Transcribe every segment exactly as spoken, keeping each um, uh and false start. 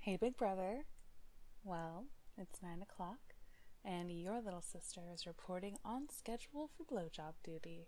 Hey, big brother. Well, it's nine o'clock, and your little sister is reporting on schedule for blowjob duty.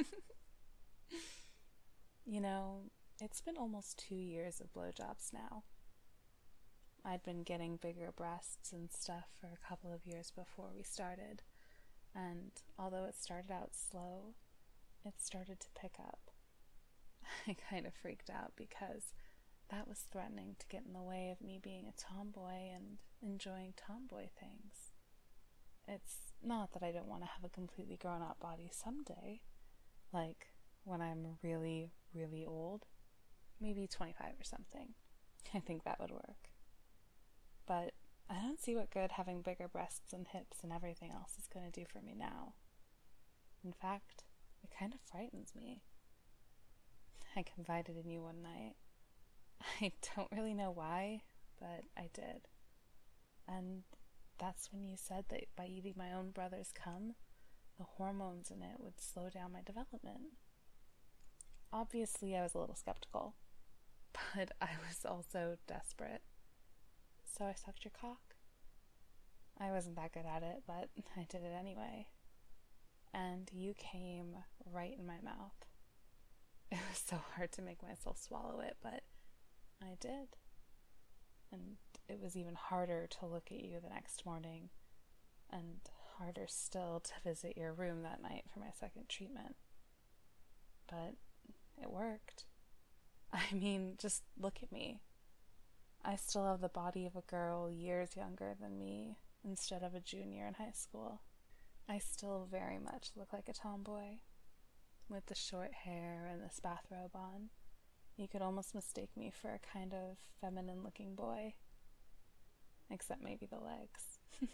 You know, it's been almost two years of blowjobs now. I'd been getting bigger breasts and stuff for a couple of years before we started, and although it started out slow, it started to pick up. I kind of freaked out because that was threatening to get in the way of me being a tomboy and enjoying tomboy things. It's not that I don't want to have a completely grown-up body someday, like when I'm really, really old, maybe twenty-five or something. I think that would work. But I don't see what good having bigger breasts and hips and everything else is going to do for me now. In fact, it kind of frightens me. I confided in you one night. I don't really know why, but I did. And that's when you said that by eating my own brother's cum, the hormones in it would slow down my development. Obviously, I was a little skeptical, but I was also desperate. So I sucked your cock. I wasn't that good at it, but I did it anyway. And you came right in my mouth. It was so hard to make myself swallow it, but I did. And it was even harder to look at you the next morning, and harder still to visit your room that night for my second treatment. But it worked. I mean, just look at me. I still have the body of a girl years younger than me, instead of a junior in high school. I still very much look like a tomboy, with the short hair and this bathrobe on. You could almost mistake me for a kind of feminine-looking boy. Except maybe the legs.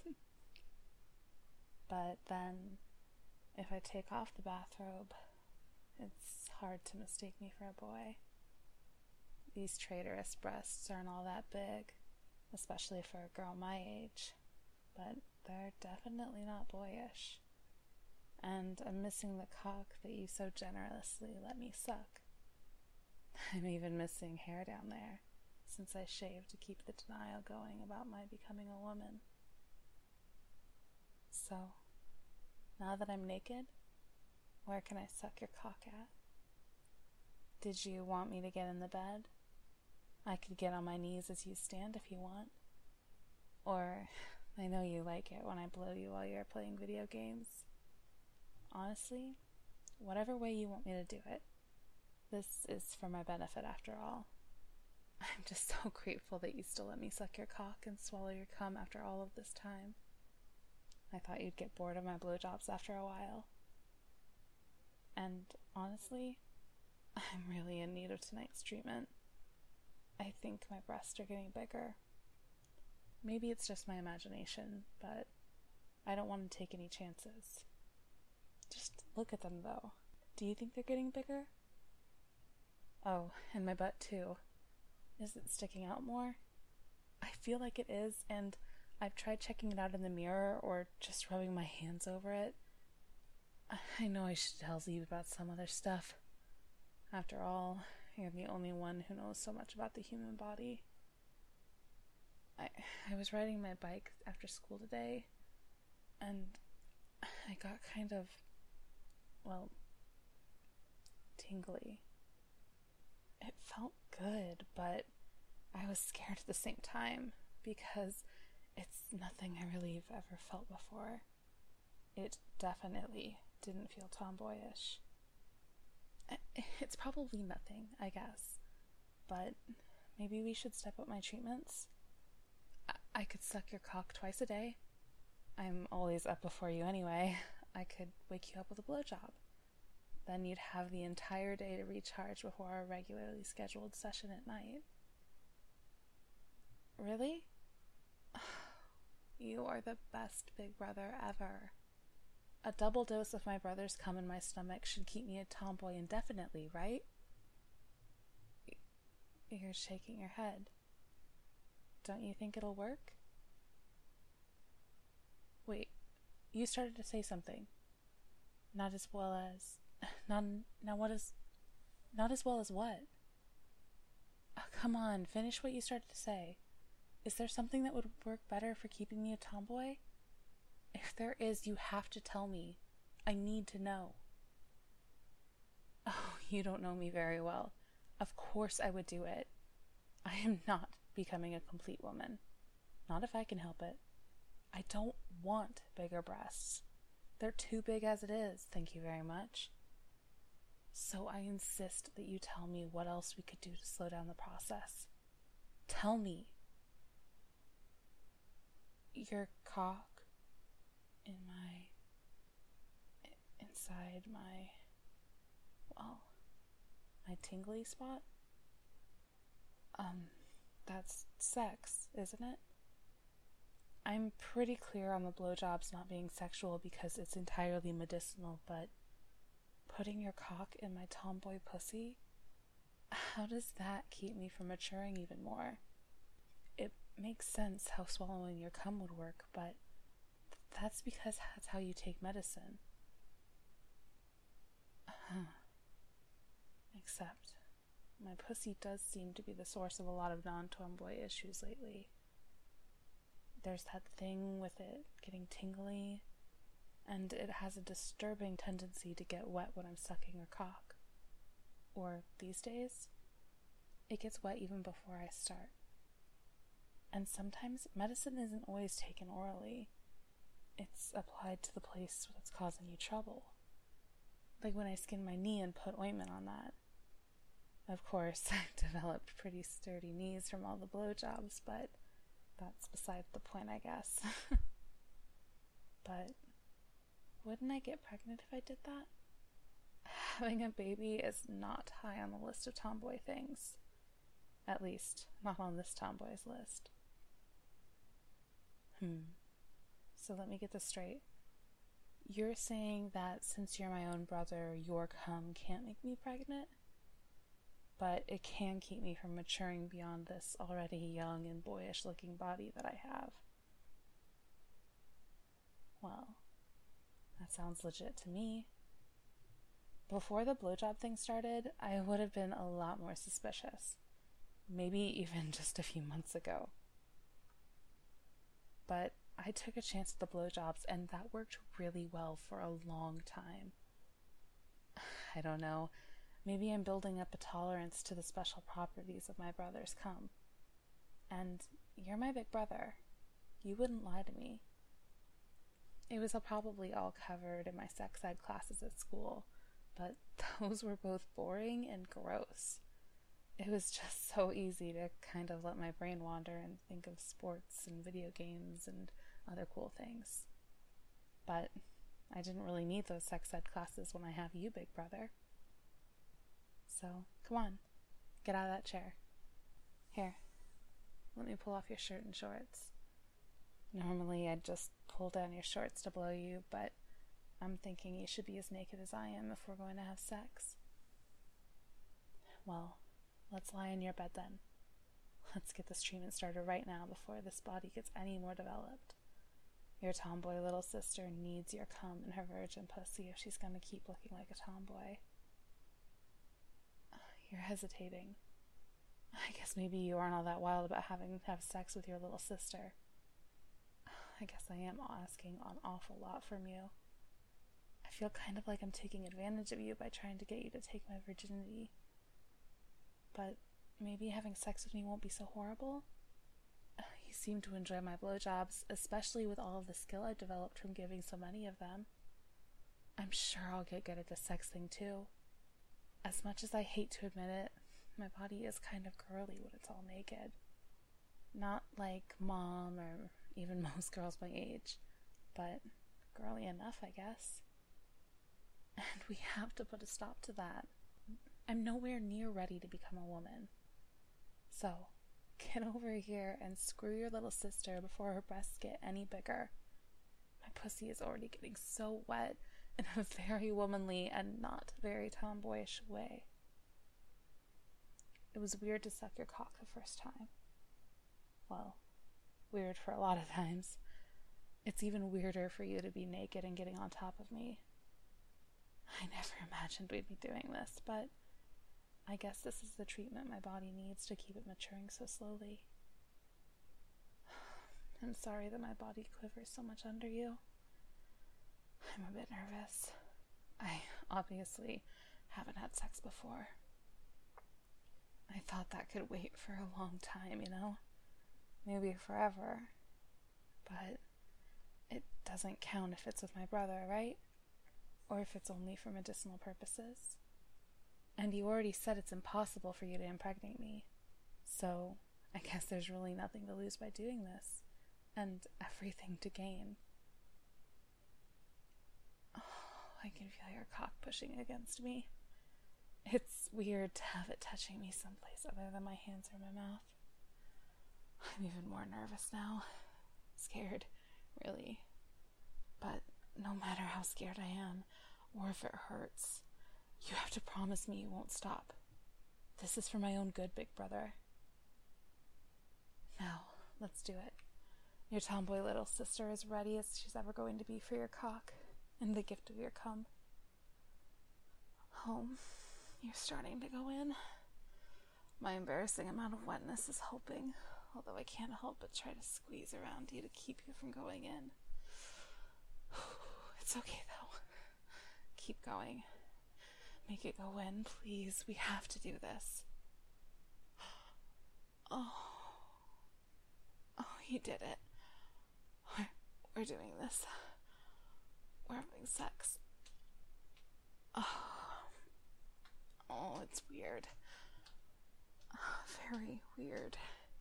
But then, if I take off the bathrobe, it's hard to mistake me for a boy. These traitorous breasts aren't all that big, especially for a girl my age, but they're definitely not boyish. And I'm missing the cock that you so generously let me suck. I'm even missing hair down there, since I shaved to keep the denial going about my becoming a woman. So, now that I'm naked, where can I suck your cock at? Did you want me to get in the bed? I could get on my knees as you stand if you want. Or, I know you like it when I blow you while you're playing video games. Honestly, whatever way you want me to do it. This is for my benefit after all. I'm just so grateful that you still let me suck your cock and swallow your cum after all of this time. I thought you'd get bored of my blowjobs after a while. And honestly, I'm really in need of tonight's treatment. I think my breasts are getting bigger. Maybe it's just my imagination, but I don't want to take any chances. Just look at them, though. Do you think they're getting bigger? Oh, and my butt, too. Is it sticking out more? I feel like it is, and I've tried checking it out in the mirror or just rubbing my hands over it. I know I should tell you about some other stuff. After all, you're the only one who knows so much about the human body. I, I was riding my bike after school today, and I got kind of, well, tingly. It felt good, but I was scared at the same time, because it's nothing I really have ever felt before. It definitely didn't feel tomboyish. It's probably nothing, I guess, but maybe we should step up my treatments. I, I could suck your cock twice a day. I'm always up before you anyway. I could wake you up with a blowjob. Then you'd have the entire day to recharge before our regularly scheduled session at night. Really? You are the best big brother ever. A double dose of my brother's cum in my stomach should keep me a tomboy indefinitely, right? You're shaking your head. Don't you think it'll work? Wait, you started to say something. Not as well as... Not, now what is... Not as well as what? Oh, come on, finish what you started to say. Is there something that would work better for keeping me a tomboy? If there is, you have to tell me. I need to know. Oh, you don't know me very well. Of course I would do it. I am not becoming a complete woman. Not if I can help it. I don't want bigger breasts. They're too big as it is, thank you very much. So I insist that you tell me what else we could do to slow down the process. Tell me. Your cock in my... inside my... well, my tingly spot? Um, that's sex, isn't it? I'm pretty clear on the blowjobs not being sexual because it's entirely medicinal, but putting your cock in my tomboy pussy? How does that keep me from maturing even more? It makes sense how swallowing your cum would work, but that's because that's how you take medicine. Huh. Except, my pussy does seem to be the source of a lot of non-tomboy issues lately. There's that thing with it getting tingly, and it has a disturbing tendency to get wet when I'm sucking her cock. Or, these days, it gets wet even before I start. And sometimes medicine isn't always taken orally. It's applied to the place that's causing you trouble. Like when I skinned my knee and put ointment on that. Of course, I've developed pretty sturdy knees from all the blowjobs, but that's beside the point, I guess. But wouldn't I get pregnant if I did that? Having a baby is not high on the list of tomboy things. At least, not on this tomboy's list. Hmm. So let me get this straight. You're saying that since you're my own brother, your cum can't make me pregnant? But it can keep me from maturing beyond this already young and boyish looking body that I have. Well, that sounds legit to me. Before the blowjob thing started, I would have been a lot more suspicious. Maybe even just a few months ago. But I took a chance at the blowjobs, and that worked really well for a long time. I don't know. Maybe I'm building up a tolerance to the special properties of my brother's cum. And you're my big brother. You wouldn't lie to me. It was probably all covered in my sex ed classes at school, but those were both boring and gross. It was just so easy to kind of let my brain wander and think of sports and video games and other cool things. But I didn't really need those sex ed classes when I have you, big brother. So, come on, get out of that chair. Here, let me pull off your shirt and shorts. Normally I'd just pull down your shorts to blow you, but I'm thinking you should be as naked as I am if we're going to have sex. Well, let's lie in your bed then. Let's get this treatment started right now before this body gets any more developed. Your tomboy little sister needs your cum in her virgin pussy if she's gonna keep looking like a tomboy. You're hesitating. I guess maybe you aren't all that wild about having to have sex with your little sister. I guess I am asking an awful lot from you. I feel kind of like I'm taking advantage of you by trying to get you to take my virginity. But maybe having sex with me won't be so horrible? You seem to enjoy my blowjobs, especially with all of the skill I've developed from giving so many of them. I'm sure I'll get good at the sex thing too. As much as I hate to admit it, my body is kind of girly when it's all naked. Not like mom or even most girls my age, but girly enough, I guess. And we have to put a stop to that. I'm nowhere near ready to become a woman. So, get over here and screw your little sister before her breasts get any bigger. My pussy is already getting so wet in a very womanly and not very tomboyish way. It was weird to suck your cock the first time. Well, weird for a lot of times. It's even weirder for you to be naked and getting on top of me. I never imagined we'd be doing this, but I guess this is the treatment my body needs to keep it maturing so slowly. I'm sorry that my body quivers so much under you. I'm a bit nervous. I obviously haven't had sex before. I thought that could wait for a long time, you know? Maybe forever. But it doesn't count if it's with my brother, right? Or if it's only for medicinal purposes. And you already said it's impossible for you to impregnate me. So I guess there's really nothing to lose by doing this. And everything to gain. Oh, I can feel your cock pushing against me. It's weird to have it touching me someplace other than my hands or my mouth. I'm even more nervous now. Scared, really. But no matter how scared I am, or if it hurts, you have to promise me you won't stop. This is for my own good, big brother. Now, let's do it. Your tomboy little sister is ready as she's ever going to be for your cock and the gift of your cum. Home, you're starting to go in. My embarrassing amount of wetness is helping, although I can't help but try to squeeze around you to keep you from going in. It's okay, though. Keep going. Make it go in, please. We have to do this. Oh. Oh, you did it. We're, we're doing this. We're having sex. Oh. Oh, it's weird. Very weird.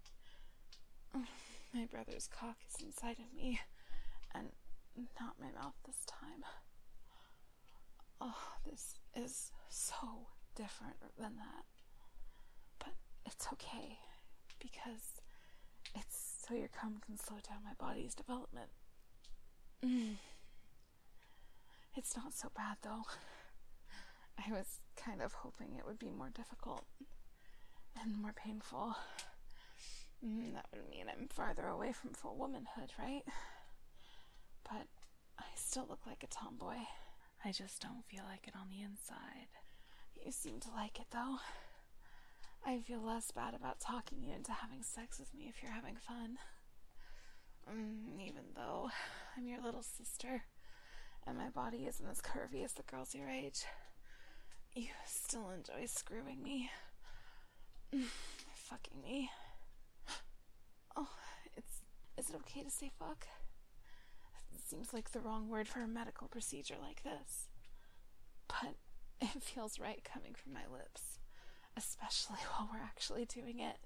My brother's cock is inside of me, and not my mouth this time. Oh, this is so different than that. But it's okay, because it's so your cum can slow down my body's development. Mm. It's not so bad, though. I was kind of hoping it would be more difficult and more painful. Mm, that would mean I'm farther away from full womanhood, right? But I still look like a tomboy. I just don't feel like it on the inside. You seem to like it, though. I feel less bad about talking you into having sex with me if you're having fun. Mm, even though I'm your little sister, and my body isn't as curvy as the girls your age, you still enjoy screwing me. Mm, fucking me. Oh, it's... is it okay to say fuck? It seems like the wrong word for a medical procedure like this. But it feels right coming from my lips. Especially while we're actually doing it.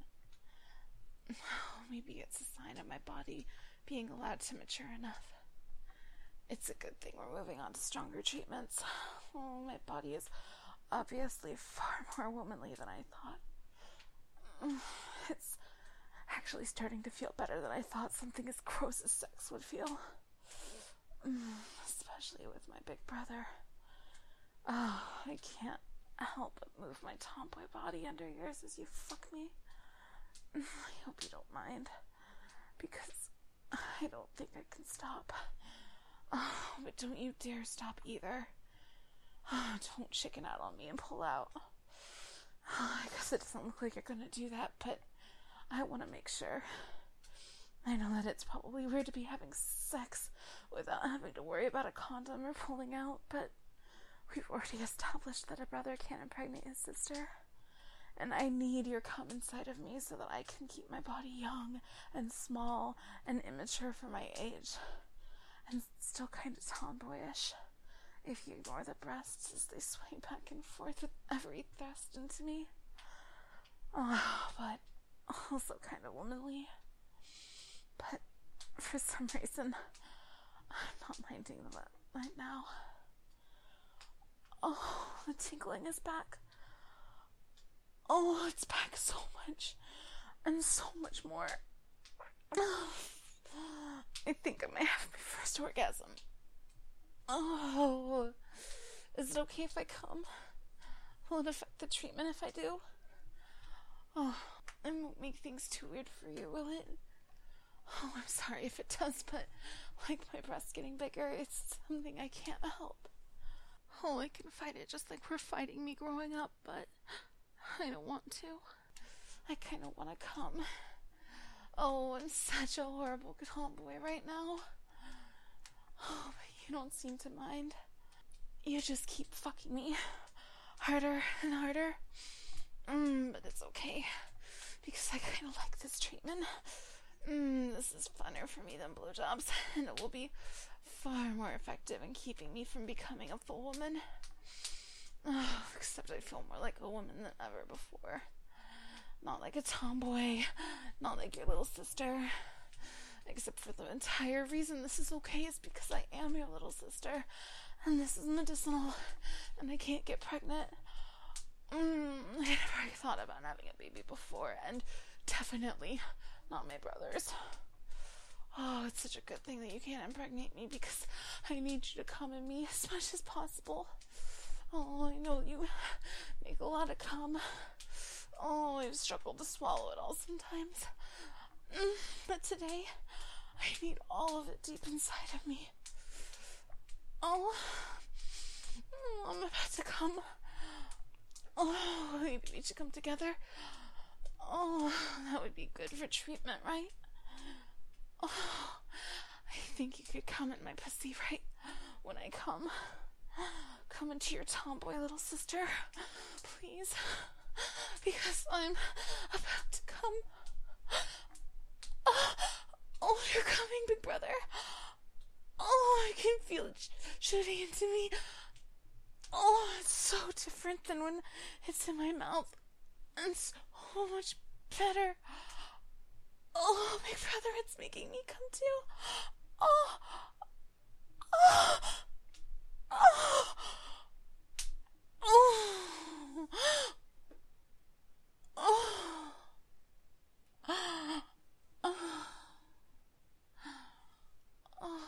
Maybe it's a sign of my body being allowed to mature enough. It's a good thing we're moving on to stronger treatments. Oh, my body is obviously far more womanly than I thought. It's actually starting to feel better than I thought something as gross as sex would feel. Especially with my big brother. Oh, I can't help but move my tomboy body under yours as you fuck me. I hope you don't mind, because I don't think I can stop. Oh, but don't you dare stop either. Oh, don't chicken out on me and pull out. Oh, I guess it doesn't look like you're gonna do that, but I want to make sure. I know that it's probably weird to be having sex without having to worry about a condom or pulling out, but we've already established that a brother can't impregnate his sister. And I need your cum inside of me so that I can keep my body young and small and immature for my age. And still kind of tomboyish, if you ignore the breasts as they swing back and forth with every thrust into me. Oh, but also kind of womanly. But for some reason, I'm not minding that right now. Oh, the tingling is back. Oh, it's back so much. And so much more. I think I might have my first orgasm. Oh, is it okay if I come? Will it affect the treatment if I do? Oh, it won't make things too weird for you, will it? Oh, I'm sorry if it does, but like my breasts getting bigger, it's something I can't help. Oh, I can fight it just like we're fighting me growing up, but I don't want to. I kind of want to come. Oh, I'm such a horrible tomboy right now. Oh, but you don't seem to mind. You just keep fucking me harder and harder. Mm, but it's okay, because I kind of like this treatment. Mm, this is funner for me than blowjobs, and it will be far more effective in keeping me from becoming a full woman. Oh, except I feel more like a woman than ever before. Not like a tomboy, not like your little sister. Except for the entire reason this is okay is because I am your little sister, and this is medicinal, and I can't get pregnant. Mm, I never thought about having a baby before, and definitely not my brother's. Oh, it's such a good thing that you can't impregnate me, because I need you to come in me as much as possible. Oh, I know you make a lot of cum. Oh, I've struggled to swallow it all sometimes. Mm, but today, I need all of it deep inside of me. Oh, I'm about to come. Oh, maybe we should come together. Oh, that would be good for treatment, right? Oh, I think you could come in my pussy right when I come. Come into your tomboy little sister, please, because I'm about to come. Oh, oh, you're coming, big brother. Oh, I can feel it sh- shooting into me. Oh, it's so different than when it's in my mouth, and so much better. Oh, big brother, it's making me come too. Oh, oh, oh, oh, oh, oh, oh, oh.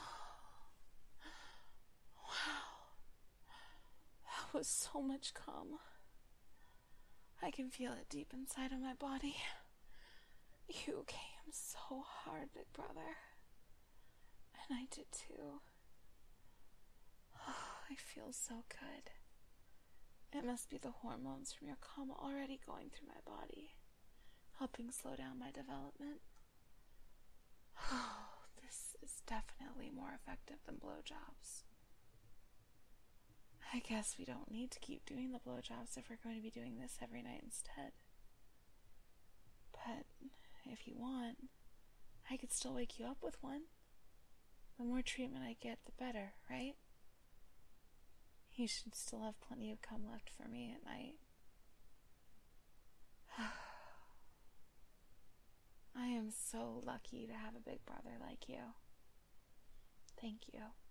Wow, that was so much cum. I can feel it deep inside of my body. You came so hard, big brother. And I did too. Oh, I feel so good. It must be the hormones from your cum already going through my body, helping slow down my development. Oh, this is definitely more effective than blowjobs. I guess we don't need to keep doing the blowjobs if we're going to be doing this every night instead. But if you want, I could still wake you up with one. The more treatment I get, the better, right? You should still have plenty of cum left for me at night. I am so lucky to have a big brother like you. Thank you.